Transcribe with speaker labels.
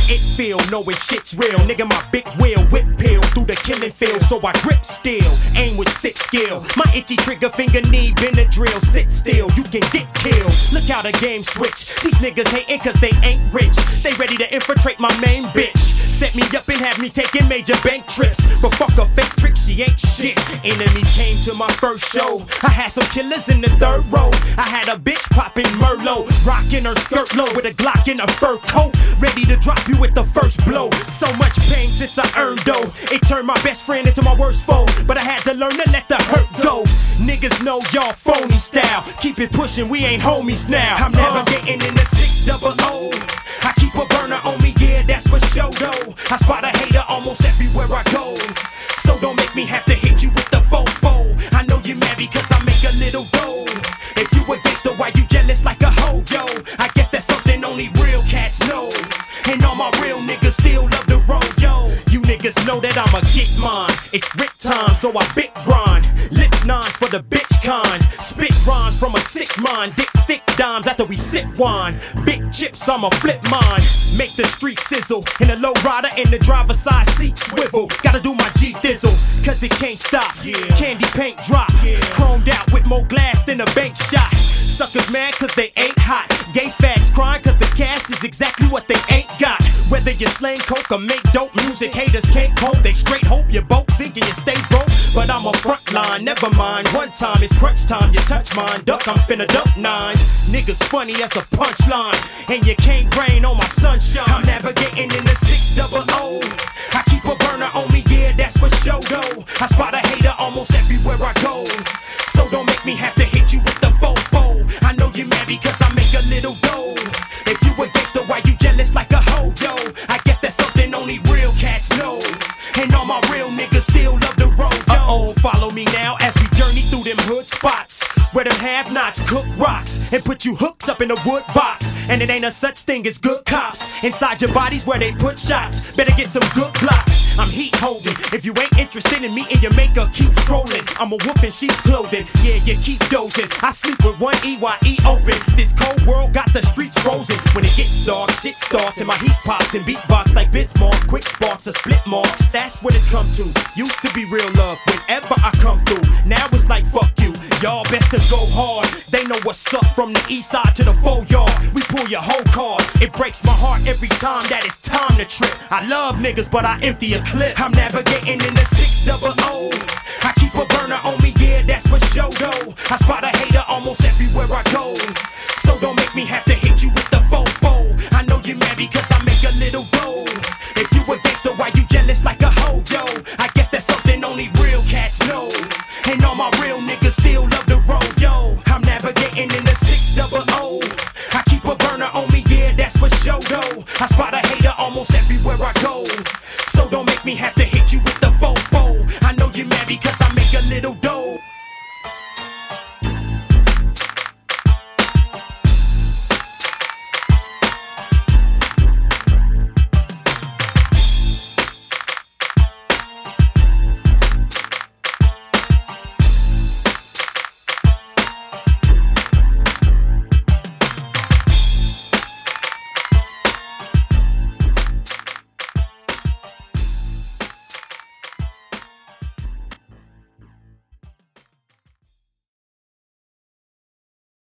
Speaker 1: it feel, knowing shit's real. Nigga, my big wheel, whip peel through the killing field. So I grip still, aim with sick skill. My itchy trigger finger need Benadryl. Sit still, you can get killed. Look how the game switch. These niggas hating cause they ain't rich. They ready to infiltrate my main bitch. Set me up and have me taking major bank trips. But fuck a fake trick, she ain't shit. Enemies came to my first show. I had some killers in the third row. I had a bitch popping Merlot, rocking her skirt low with a Glock in a fur coat, ready to drop you with the first blow. So much pain since I earned dough. It turned my best friend into my worst foe, but I had to learn to let the hurt go. Niggas know y'all phony style. Keep it pushing, we ain't homies now. I'm never getting in the 600. I keep a burner on me, yeah, that's for sure though. I spot a hater almost everywhere I go. So don't make me have to hit you with the fofo. I know you're mad because I make a little dough. If you a gangster, why you jealous like a hoe, yo? I guess that's something only real cats know. And all my real niggas still love the road, yo. You niggas know that I'ma get mine. It's rip time, so I big grind. Lift nines for the bitch kind. Spit rhymes from a sick mind. Dick thick dimes after we sip wine. Big chips, I'ma flip mine. Make the street sizzle. In a low rider in the driver's side seat swivel. Gotta do my G-thizzle, cause it can't stop. Candy paint drop. Chromed out with more glass than a bank shot. Suckers mad cause they ain't hot. Gay fags crying cause the cash is exactly what they ain't got. Whether you slang coke or make dope music, haters can't cope. They straight hope you both sink and you stay broke. But I'm a front line, never mind. One time it's crunch time, you touch mine. Duck, I'm finna dump nines. Niggas funny as a punchline. And you can't rain on my sunshine. I'm navigating in the 600. I keep a burner on me, yeah, that's for sure though. I spot a hater almost everywhere I go. So don't make me have to hit you with the fofo. I know you're mad because I make a little dough. If you a gangster, why you jealous like a hoe, yo? I guess that's something only real cats know. And all my real niggas still love the road, yo. Uh-oh, follow me now as we journey through them hood spots where them have-nots cook rocks and put you hooks up in a wood box. And it ain't a such thing as good cops. Inside your bodies where they put shots. Better get some good blocks. I'm heat holding. If you ain't interested in me and your maker, keep scrolling. I'm a wolf in sheep's clothing. Yeah, you keep dozing. I sleep with one EYE open. This cold world got the streets frozen. When it gets dark, shit starts and my heat pops and beatbox like Bismarck. Quick sparks or split marks. That's what it come to. Used to be real love whenever I come through. Now it's like fuck you. Y'all best to go hard. They know what's up from the east side to the 4-yard. We pull your whole card. It breaks my heart every time that it's time to trip. I love niggas, but I empty a clip. I'm navigating in the 600. I keep a burner on me, yeah, that's for sure though. I spot a hater almost everywhere I go.